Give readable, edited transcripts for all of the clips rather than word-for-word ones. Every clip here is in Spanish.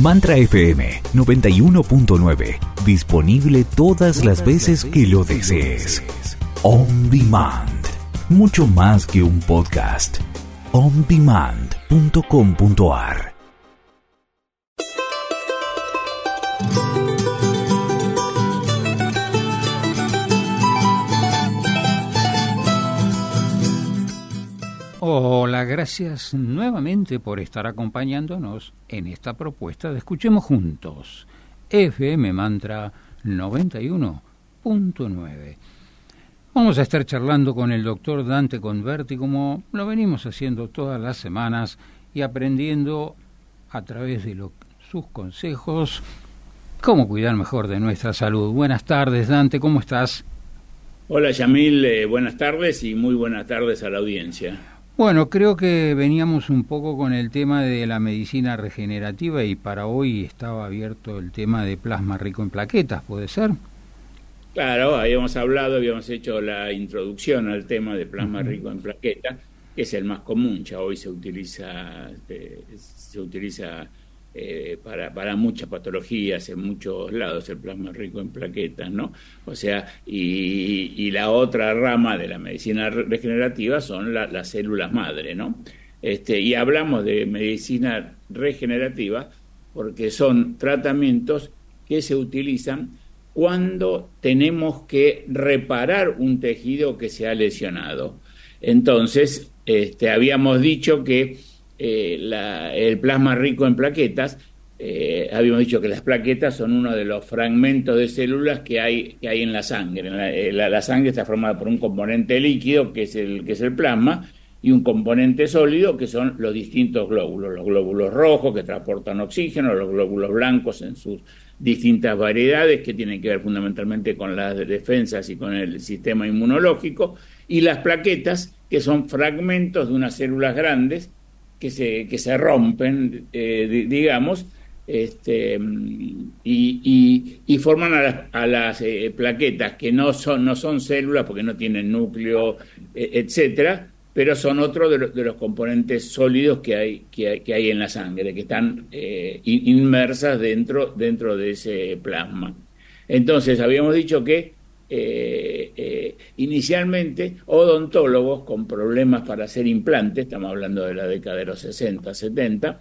Mantra FM 91.9. Disponible todas las veces que lo desees. On Demand. Mucho más que un podcast. ondemand.com.ar. Hola, gracias nuevamente por estar acompañándonos en esta propuesta de Escuchemos Juntos, FM Mantra 91.9. Vamos a estar charlando con el doctor Dante Converti, como lo venimos haciendo todas las semanas, y aprendiendo a través de sus consejos cómo cuidar mejor de nuestra salud. Buenas tardes, Dante, ¿cómo estás? Hola, Yamil, buenas tardes y muy buenas tardes a la audiencia. Bueno, creo que veníamos un poco con el tema de la medicina regenerativa y para hoy estaba abierto el tema de plasma rico en plaquetas, ¿puede ser? Claro, habíamos hecho la introducción al tema de plasma rico en plaquetas, que es el más común, ya hoy se utiliza para muchas patologías en muchos lados el plasma rico en plaquetas, ¿no? O sea, y la otra rama de la medicina regenerativa son las células madre, ¿no? Y hablamos de medicina regenerativa porque son tratamientos que se utilizan cuando tenemos que reparar un tejido que se ha lesionado. Entonces, habíamos dicho que el plasma rico en plaquetas, habíamos dicho que las plaquetas son uno de los fragmentos de células que hay en la sangre. La sangre está formada por un componente líquido, que es el plasma, y un componente sólido, que son los distintos glóbulos. Los glóbulos rojos, que transportan oxígeno, los glóbulos blancos en sus distintas variedades, que tienen que ver fundamentalmente con las defensas y con el sistema inmunológico, y las plaquetas, que son fragmentos de unas células grandes que se rompen, digamos, y forman a las plaquetas, que no son células porque no tienen núcleo, etcétera, pero son otros de los componentes sólidos que hay en la sangre, que están inmersas dentro de ese plasma. Entonces, habíamos dicho que inicialmente odontólogos con problemas para hacer implantes, estamos hablando de la década de los 60, 70,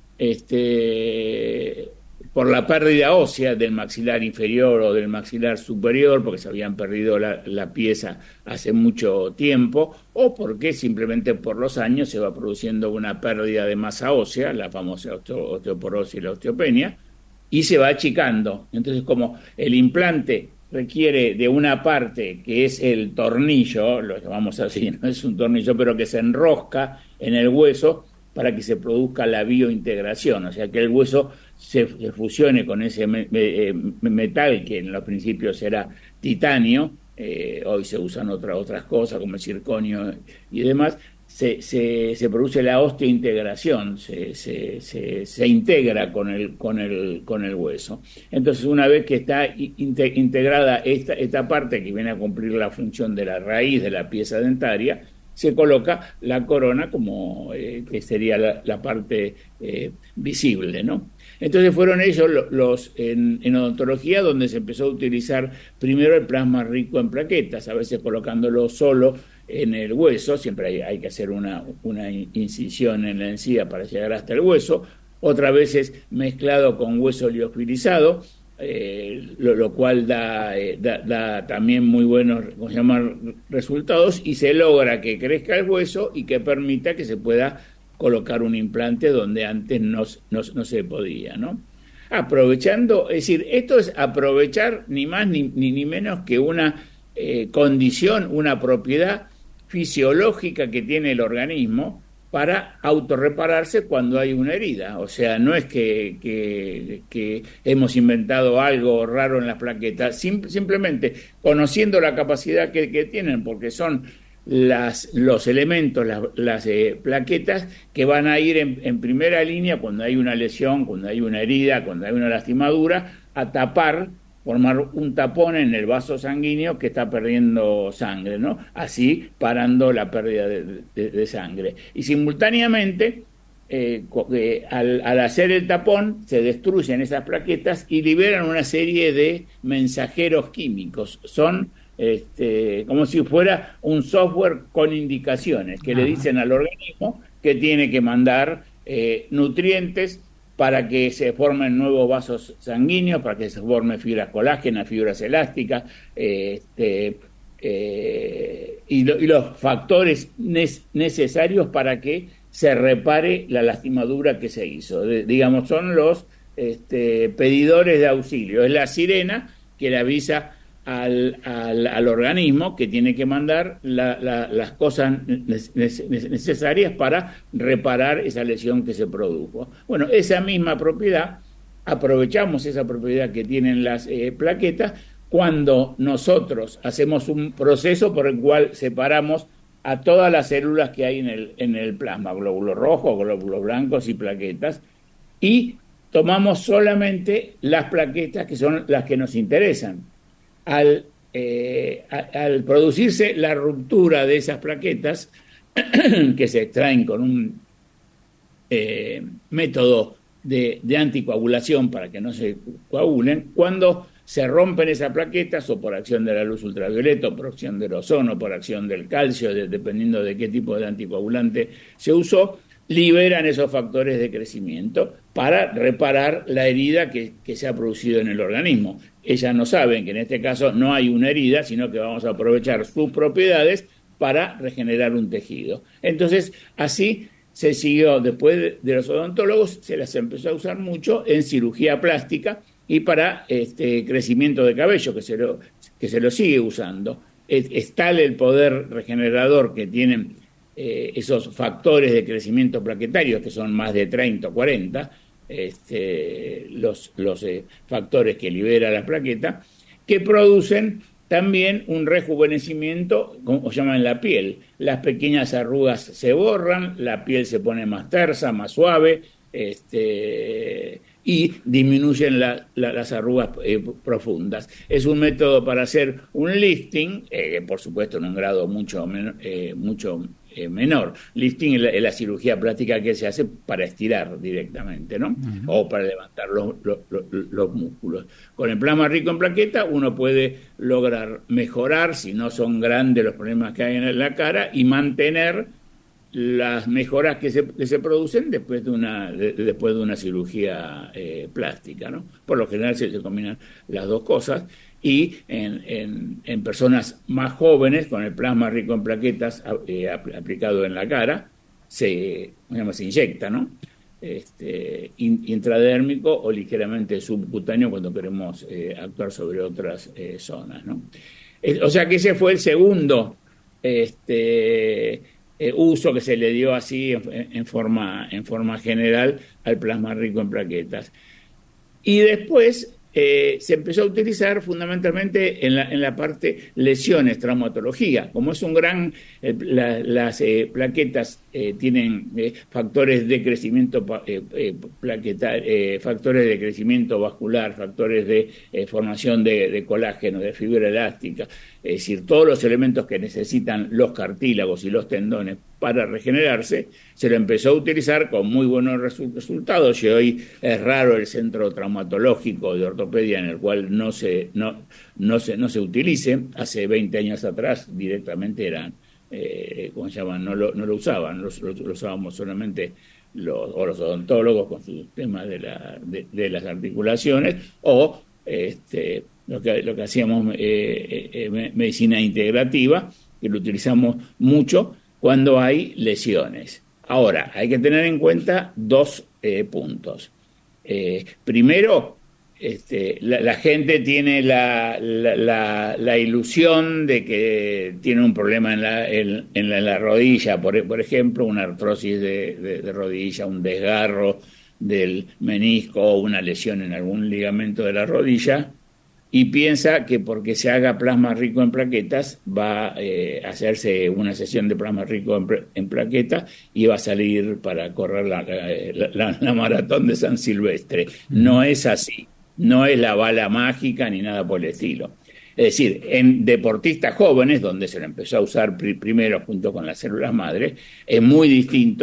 por la pérdida ósea del maxilar inferior o del maxilar superior, porque se habían perdido la pieza hace mucho tiempo, o porque simplemente por los años se va produciendo una pérdida de masa ósea, la famosa osteoporosis y la osteopenia, y se va achicando. Entonces, como el implante requiere de una parte que es el tornillo, lo llamamos así, no es un tornillo, pero que se enrosca en el hueso para que se produzca la biointegración, o sea, que el hueso se fusione con ese metal, que en los principios era titanio, hoy se usan otras cosas como el circonio y demás. Se produce la osteointegración, se integra con el hueso. Entonces, una vez que está integrada esta parte que viene a cumplir la función de la raíz de la pieza dentaria, se coloca la corona como que sería la parte visible, ¿no? Entonces fueron ellos los en odontología donde se empezó a utilizar primero el plasma rico en plaquetas, a veces colocándolo solo en el hueso, siempre hay que hacer una incisión en la encía para llegar hasta el hueso, otras veces mezclado con hueso liofilizado, lo cual da también muy buenos resultados, y se logra que crezca el hueso y que permita que se pueda colocar un implante donde antes no se podía, ¿no? Aprovechando, es decir, esto es aprovechar ni más ni menos que una condición, una propiedad fisiológica que tiene el organismo para autorrepararse cuando hay una herida. O sea, no es que hemos inventado algo raro en las plaquetas, simplemente conociendo la capacidad que tienen, porque son los elementos, las plaquetas, que van a ir en primera línea cuando hay una lesión, cuando hay una herida, cuando hay una lastimadura, a tapar, formar un tapón en el vaso sanguíneo que está perdiendo sangre, ¿no? Así parando la pérdida de sangre. Y simultáneamente al hacer el tapón se destruyen esas plaquetas y liberan una serie de mensajeros químicos. Son como si fuera un software con indicaciones que le dicen al organismo que tiene que mandar nutrientes para que se formen nuevos vasos sanguíneos, para que se formen fibras colágenas, fibras elásticas, y los factores necesarios para que se repare la lastimadura que se hizo. Digamos, son los pedidores de auxilio. Es la sirena que le avisa al organismo que tiene que mandar las cosas necesarias para reparar esa lesión que se produjo. Bueno, esa misma propiedad, aprovechamos esa propiedad que tienen las plaquetas cuando nosotros hacemos un proceso por el cual separamos a todas las células que hay en el plasma, glóbulos rojos, glóbulos blancos y plaquetas, y tomamos solamente las plaquetas que son las que nos interesan. Al producirse la ruptura de esas plaquetas, que se extraen con un método de anticoagulación para que no se coagulen, cuando se rompen esas plaquetas, o por acción de la luz ultravioleta, o por acción del ozono, o por acción del calcio, dependiendo de qué tipo de anticoagulante se usó, liberan esos factores de crecimiento para reparar la herida que se ha producido en el organismo. Ellas no saben que en este caso no hay una herida, sino que vamos a aprovechar sus propiedades para regenerar un tejido. Entonces, así se siguió, después de los odontólogos, se las empezó a usar mucho en cirugía plástica y para crecimiento de cabello, que se lo sigue usando. Es tal el poder regenerador que tienen esos factores de crecimiento plaquetario, que son más de 30 o 40, los factores que libera la plaqueta, que producen también un rejuvenecimiento, como llaman la piel. Las pequeñas arrugas se borran, la piel se pone más tersa, más suave, y disminuyen las arrugas profundas. Es un método para hacer un lifting, por supuesto en un grado mucho menor. Lifting es la cirugía plástica que se hace para estirar directamente, ¿no? O para levantar los músculos. Con el plasma rico en plaqueta uno puede lograr mejorar, si no son grandes los problemas que hay en la cara, y mantener las mejoras que se producen después de una cirugía plástica, ¿no? Por lo general se combinan las dos cosas, y en personas más jóvenes, con el plasma rico en plaquetas aplicado en la cara, se inyecta, ¿no? Intradérmico o ligeramente subcutáneo cuando queremos actuar sobre otras zonas, ¿no? O sea que ese fue el segundo uso que se le dio así en forma general al plasma rico en plaquetas. Y después se empezó a utilizar fundamentalmente en la parte lesiones, traumatología. Como es un gran... las plaquetas tienen factores de crecimiento factores de crecimiento vascular, factores de formación de colágeno, de fibra elástica, es decir, todos los elementos que necesitan los cartílagos y los tendones para regenerarse, se lo empezó a utilizar con muy buenos resultados, y hoy es raro el centro traumatológico de ortopedia en el cual no se utilice. Hace 20 años atrás directamente eran, ¿cómo se llaman? No lo usaban, lo usábamos solamente los odontólogos con sus temas de las articulaciones, o lo que hacíamos medicina integrativa, que lo utilizamos mucho cuando hay lesiones. Ahora, hay que tener en cuenta dos puntos. Primero, la gente tiene la ilusión de que tiene un problema en la rodilla, por ejemplo, una artrosis de rodilla, un desgarro del menisco o una lesión en algún ligamento de la rodilla, y piensa que porque se haga plasma rico en plaquetas va a hacerse una sesión de plasma rico en plaquetas y va a salir para correr la maratón de San Silvestre. No es así, no es la bala mágica ni nada por el estilo. Es decir, en deportistas jóvenes, donde se lo empezó a usar primero junto con las células madre, es muy distinto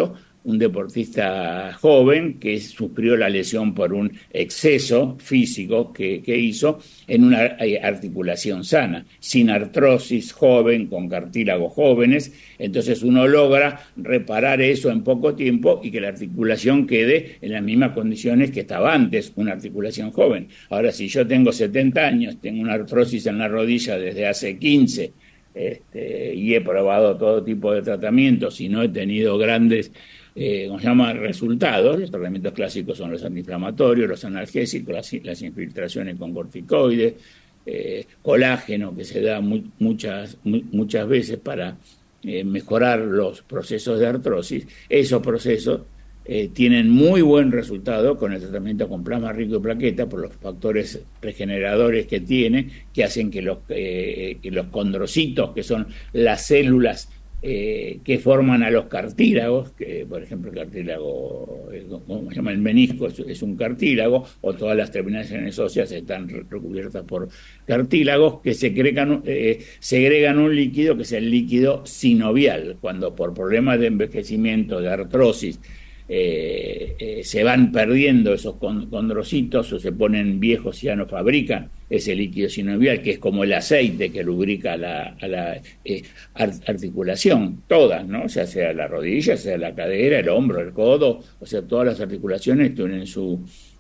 un deportista joven que sufrió la lesión por un exceso físico que hizo en una articulación sana, sin artrosis, joven, con cartílagos jóvenes. Entonces uno logra reparar eso en poco tiempo y que la articulación quede en las mismas condiciones que estaba antes, una articulación joven. Ahora, si yo tengo 70 años, tengo una artrosis en la rodilla desde hace 15, y he probado todo tipo de tratamientos y no he tenido grandes resultados. Los tratamientos clásicos son los antiinflamatorios, los analgésicos, las infiltraciones con corticoides, colágeno que se da muchas veces para mejorar los procesos de artrosis. Esos procesos tienen muy buen resultado con el tratamiento con plasma rico en plaquetas por los factores regeneradores que tiene, que hacen que los condrocitos, que son las células que forman a los cartílagos, que por ejemplo el cartílago, ¿cómo se llama? El menisco es un cartílago, o todas las terminaciones óseas están recubiertas por cartílagos que segregan un líquido que es el líquido sinovial. Cuando por problemas de envejecimiento, de artrosis, se van perdiendo esos condrocitos o se ponen viejos y ya no fabrican ese líquido sinovial, que es como el aceite que lubrica la articulación, todas, ¿no? Ya sea la rodilla, sea la cadera, el hombro, el codo, o sea, todas las articulaciones tienen su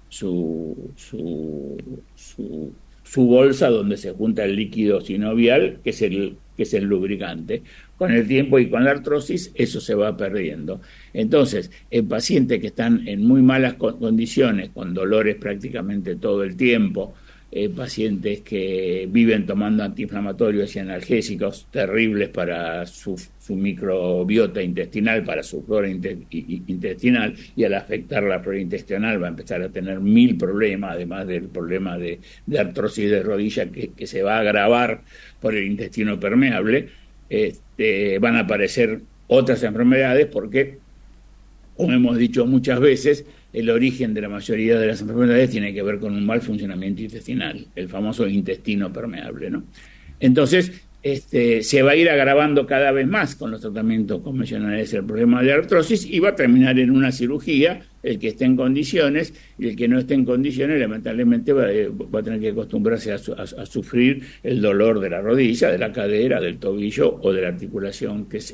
bolsa donde se junta el líquido sinovial, que es el lubricante. Con el tiempo y con la artrosis eso se va perdiendo. Entonces, en pacientes que están en muy malas condiciones, con dolores prácticamente todo el tiempo, pacientes que viven tomando antiinflamatorios y analgésicos terribles para su microbiota intestinal, para su flora intestinal, y al afectar la flora intestinal va a empezar a tener 1000 problemas, además del problema de artrosis de rodilla que se va a agravar por el intestino permeable. Van a aparecer otras enfermedades porque, como hemos dicho muchas veces, el origen de la mayoría de las enfermedades tiene que ver con un mal funcionamiento intestinal, el famoso intestino permeable, ¿no? Entonces, se va a ir agravando cada vez más con los tratamientos convencionales el problema de artrosis y va a terminar en una cirugía, el que esté en condiciones, y el que no esté en condiciones lamentablemente va a tener que acostumbrarse a sufrir el dolor de la rodilla, de la cadera, del tobillo o de la articulación que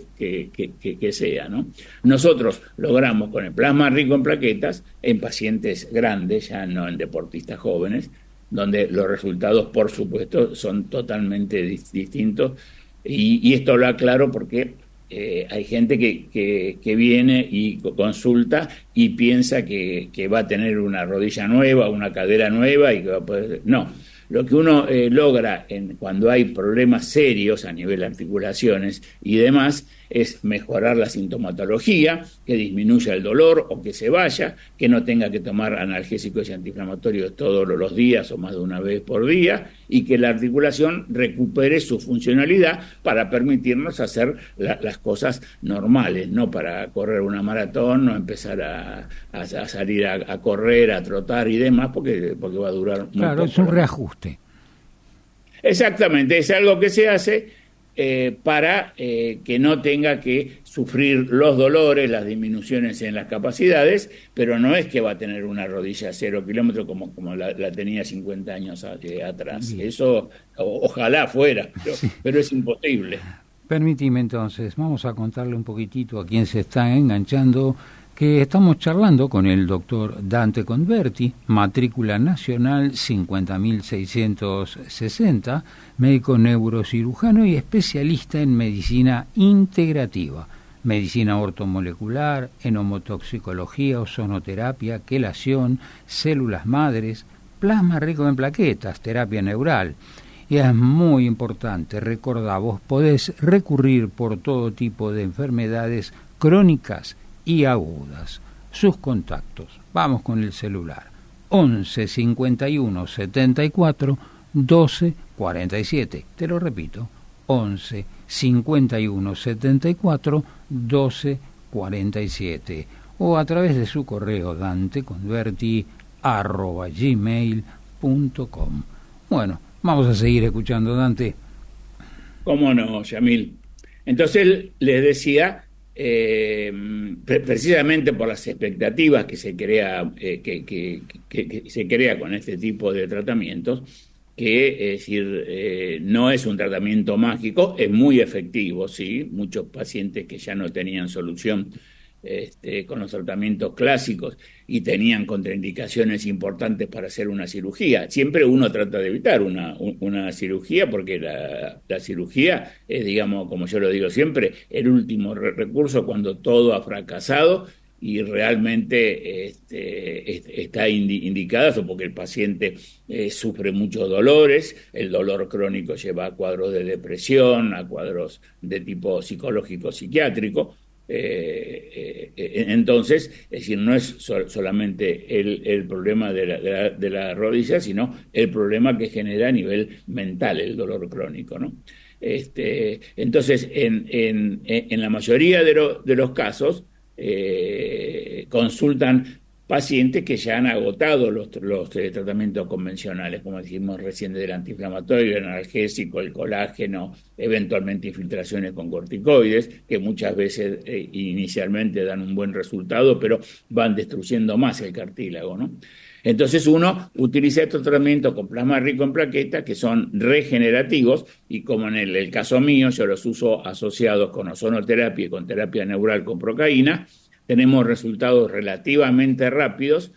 sea, ¿no? Nosotros logramos con el plasma rico en plaquetas en pacientes grandes, ya no en deportistas jóvenes, donde los resultados, por supuesto, son totalmente distintos. Y esto lo aclaro porque hay gente que viene y consulta y piensa que va a tener una rodilla nueva, una cadera nueva y que va a poder... No, lo que uno logra cuando hay problemas serios a nivel de articulaciones y demás es mejorar la sintomatología, que disminuya el dolor o que se vaya, que no tenga que tomar analgésicos y antiinflamatorios todos los días o más de una vez por día, y que la articulación recupere su funcionalidad para permitirnos hacer las cosas normales, no para correr una maratón, no empezar a salir a correr, a trotar y demás, porque va a durar muy poco. Claro, es un reajuste. Exactamente, es algo que se hace para que no tenga que sufrir los dolores, las disminuciones en las capacidades, pero no es que va a tener una rodilla a 0 kilómetros como la tenía 50 años atrás. Bien. Eso ojalá fuera, pero es imposible. Permíteme entonces, vamos a contarle un poquitito a quien se está enganchando que estamos charlando con el doctor Dante Converti, matrícula nacional 50.660, médico neurocirujano y especialista en medicina integrativa, medicina ortomolecular, enomotoxicología, ozonoterapia, quelación, células madres, plasma rico en plaquetas, terapia neural. Y es muy importante, recordá, vos podés recurrir por todo tipo de enfermedades crónicas y agudas. Sus contactos, vamos con el celular, 11 51 74 12 47, te lo repito, 11 51 74 12 47, o a través de su correo danteconverti@gmail.com. Bueno, vamos a seguir escuchando, Dante. ¿Cómo no, Yamil? Entonces les decía precisamente por las expectativas que se crea, que se crea con este tipo de tratamientos, que es decir, no es un tratamiento mágico, es muy efectivo, sí, muchos pacientes que ya no tenían solución con los tratamientos clásicos y tenían contraindicaciones importantes para hacer una cirugía. Siempre uno trata de evitar una cirugía porque la cirugía es, digamos, como yo lo digo siempre, el último recurso cuando todo ha fracasado y realmente está indicada, o porque el paciente sufre muchos dolores, el dolor crónico lleva a cuadros de depresión, a cuadros de tipo psicológico psiquiátrico. Entonces, es decir, no es solamente el problema de la rodilla, sino el problema que genera a nivel mental el dolor crónico, ¿no? Entonces, en la mayoría de los casos, consultan pacientes que ya han agotado los tratamientos convencionales, como dijimos recién, del antiinflamatorio, el analgésico, el colágeno, eventualmente infiltraciones con corticoides, que muchas veces inicialmente dan un buen resultado, pero van destruyendo más el cartílago, ¿no? Entonces uno utiliza estos tratamientos con plasma rico en plaquetas que son regenerativos y como en el caso mío, yo los uso asociados con ozonoterapia y con terapia neural con procaína, tenemos resultados relativamente rápidos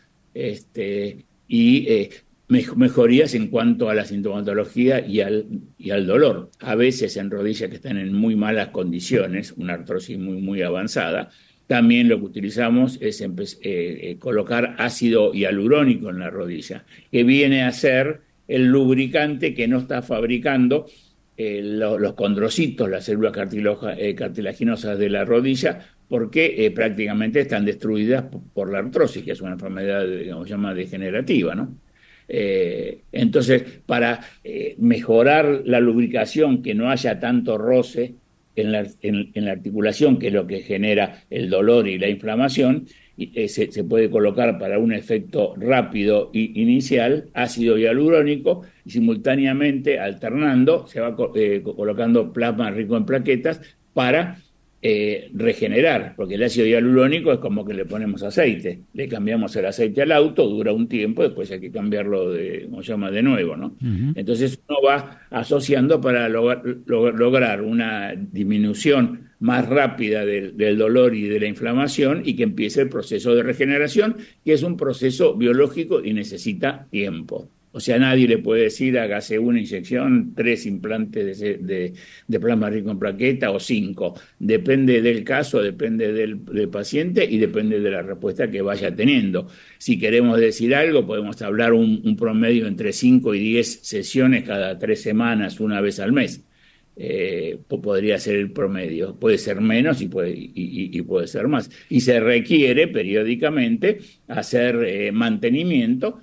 y mejorías en cuanto a la sintomatología y al dolor. A veces en rodillas que están en muy malas condiciones, una artrosis muy avanzada, también lo que utilizamos es colocar ácido hialurónico en la rodilla, que viene a ser el lubricante que no está fabricando los condrocitos, las células cartilaginosas de la rodilla, porque prácticamente están destruidas por la artrosis, que es una enfermedad, digamos, llama degenerativa, ¿no? Entonces, para mejorar la lubricación, que no haya tanto roce en la articulación, que es lo que genera el dolor y la inflamación, se puede colocar para un efecto rápido inicial ácido hialurónico y simultáneamente alternando se va colocando plasma rico en plaquetas para regenerar, porque el ácido hialurónico es como que le ponemos aceite, le cambiamos el aceite al auto, dura un tiempo, después hay que cambiarlo de nuevo, ¿no? Uh-huh. Entonces uno va asociando para lograr una disminución más rápida del dolor y de la inflamación y que empiece el proceso de regeneración, que es un proceso biológico y necesita tiempo. O sea, nadie le puede decir hágase una inyección, 3 implantes de plasma rico en plaqueta o 5. Depende del caso, depende del paciente y depende de la respuesta que vaya teniendo. Si queremos decir algo, podemos hablar un promedio entre 5 y 10 sesiones cada 3 semanas, una vez al mes. Podría ser el promedio. Puede ser menos y puede ser más. Y se requiere periódicamente hacer mantenimiento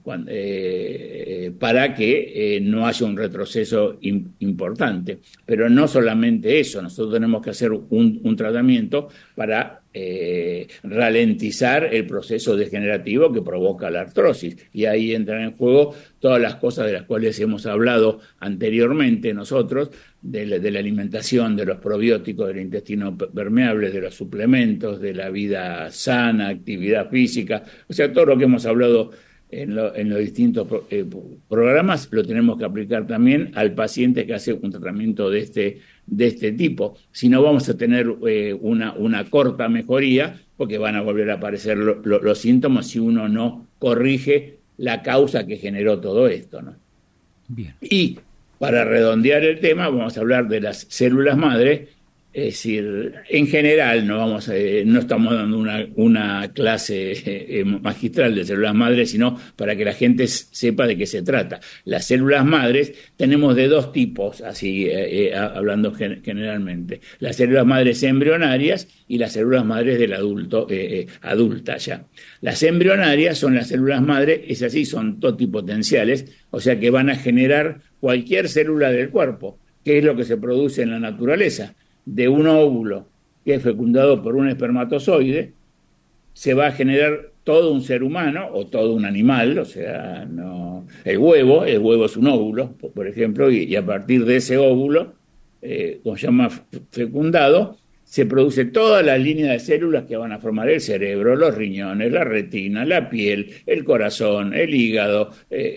para que no haya un retroceso importante. Pero no solamente eso, nosotros tenemos que hacer un tratamiento para ralentizar el proceso degenerativo que provoca la artrosis. Y ahí entran en juego todas las cosas de las cuales hemos hablado anteriormente nosotros, de la alimentación, de los probióticos, del intestino permeable, de los suplementos, de la vida sana, actividad física, o sea, todo lo que hemos hablado en los distintos programas lo tenemos que aplicar también al paciente que hace un tratamiento de este tipo. Si no, vamos a tener una corta mejoría porque van a volver a aparecer los síntomas si uno no corrige la causa que generó todo esto, ¿no? Bien. Y para redondear el tema, vamos a hablar de las células madre. Es decir, en general no estamos dando una clase magistral de células madres, sino para que la gente sepa de qué se trata. Las células madres tenemos de 2 tipos, así hablando generalmente. Las células madres embrionarias y las células madres del adulto, adulta ya. Las embrionarias son las células madres, es así, son totipotenciales, o sea que van a generar cualquier célula del cuerpo, que es lo que se produce en la naturaleza. De un óvulo que es fecundado por un espermatozoide, se va a generar todo un ser humano o todo un animal, o sea, no, el huevo es un óvulo, por ejemplo, y a partir de ese óvulo, como se llama fecundado, se produce toda la línea de células que van a formar el cerebro, los riñones, la retina, la piel, el corazón, el hígado,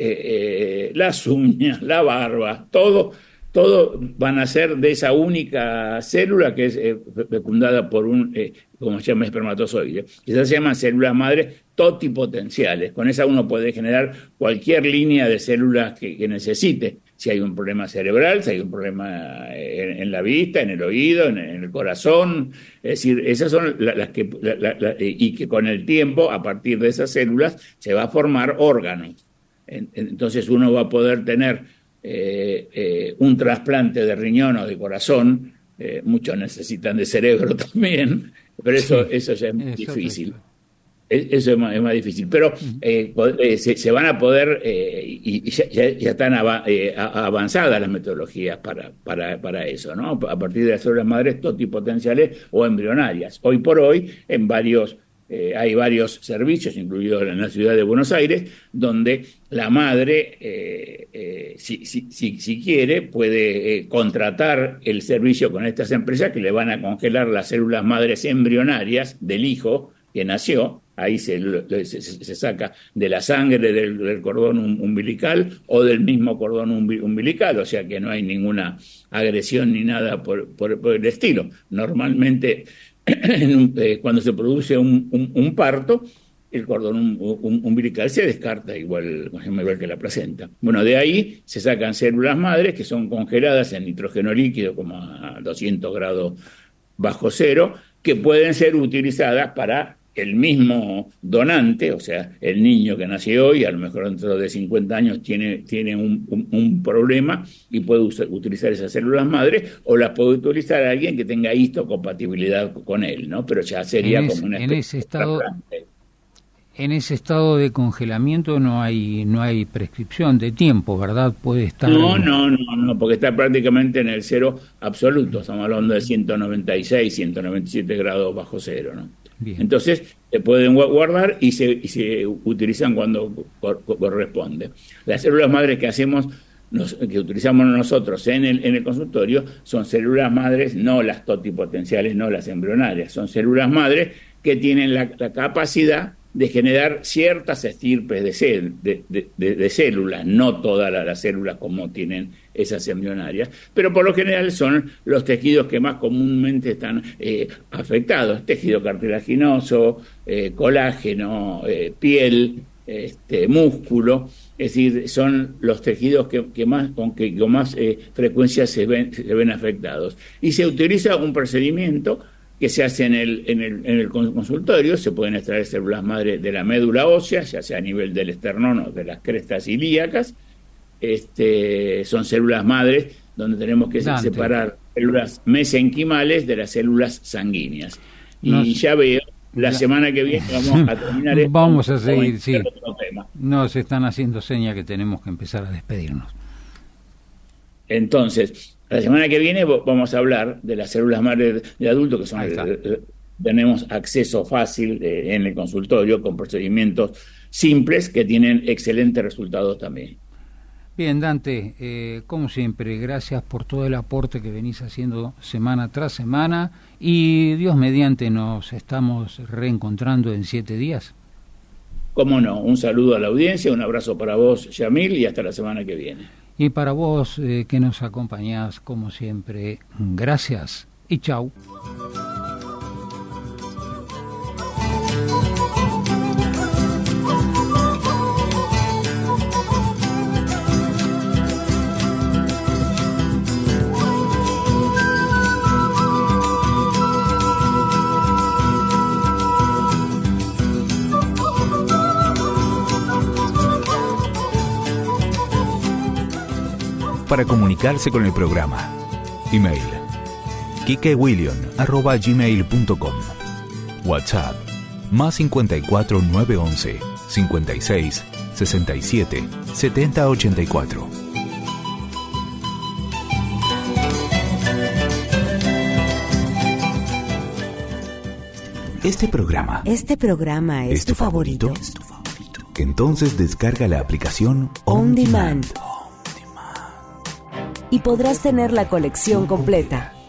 las uñas, la barba, todo van a ser de esa única célula que es fecundada por un, como se llama, espermatozoide. Esas se llaman células madres totipotenciales. Con esa uno puede generar cualquier línea de células que necesite. Si hay un problema cerebral, si hay un problema en la vista, en el oído, en el corazón. Es decir, esas son las que... y que con el tiempo, a partir de esas células, se va a formar órganos. Entonces uno va a poder tener un trasplante de riñón o de corazón. Muchos necesitan de cerebro también, pero eso ya es muy difícil. Eso es más difícil, pero se van a poder, y ya están avanzadas las metodologías para eso, ¿no? A partir de las células madres totipotenciales o embrionarias. Hoy por hoy, hay varios servicios, incluidos en la ciudad de Buenos Aires, donde la madre, si quiere, puede contratar el servicio con estas empresas que le van a congelar las células madres embrionarias del hijo que nació. Ahí se saca de la sangre del cordón umbilical o del mismo cordón umbilical, o sea que no hay ninguna agresión ni nada por el estilo. Normalmente, cuando se produce un parto, el cordón umbilical se descarta igual que la placenta. Bueno, de ahí se sacan células madres que son congeladas en nitrógeno líquido como a 200 grados bajo cero, que pueden ser utilizadas para el mismo donante, o sea, el niño que nació hoy, a lo mejor dentro de 50 años tiene un problema y puede utilizar esas células madres, o las puede utilizar alguien que tenga histocompatibilidad con él, ¿no? Pero ya sería como una especie de trasplante. En ese estado de congelamiento no hay prescripción de tiempo, ¿verdad? Puede estar... No, porque está prácticamente en el cero absoluto. Estamos hablando de 196, 197 grados bajo cero, ¿no? Bien. Entonces se pueden guardar y se utilizan cuando corresponde. Las células madres que utilizamos nosotros en el consultorio son células madres, no las totipotenciales, no las embrionarias, son células madres que tienen la capacidad de generar ciertas estirpes de células, no todas las células como tienen esas embrionarias, pero por lo general son los tejidos que más comúnmente están afectados: tejido cartilaginoso, colágeno, piel, músculo. Es decir, son los tejidos con más frecuencia se ven afectados. Y se utiliza un procedimiento que se hace en el consultorio. Se pueden extraer células madre de la médula ósea, ya sea a nivel del esternón o de las crestas ilíacas. Son células madres donde tenemos que separar células mesenquimales de las células sanguíneas. Ya veo, la semana que viene vamos a terminar esto. Vamos a seguir, sí. Nos están haciendo señas que tenemos que empezar a despedirnos. Entonces, la semana que viene vamos a hablar de las células madres de adultos, que son tenemos acceso fácil en el consultorio con procedimientos simples que tienen excelentes resultados también. Bien, Dante, como siempre, gracias por todo el aporte que venís haciendo semana tras semana, y Dios mediante nos estamos reencontrando en 7 días. Cómo no, un saludo a la audiencia, un abrazo para vos, Yamil, y hasta la semana que viene. Y para vos que nos acompañás, como siempre, gracias y chau. Para comunicarse con el programa, email kikewilliam@gmail.com, WhatsApp +54 911 56 67 70 84. Este programa es tu favorito. Entonces descarga la aplicación On Demand y podrás tener la colección completa.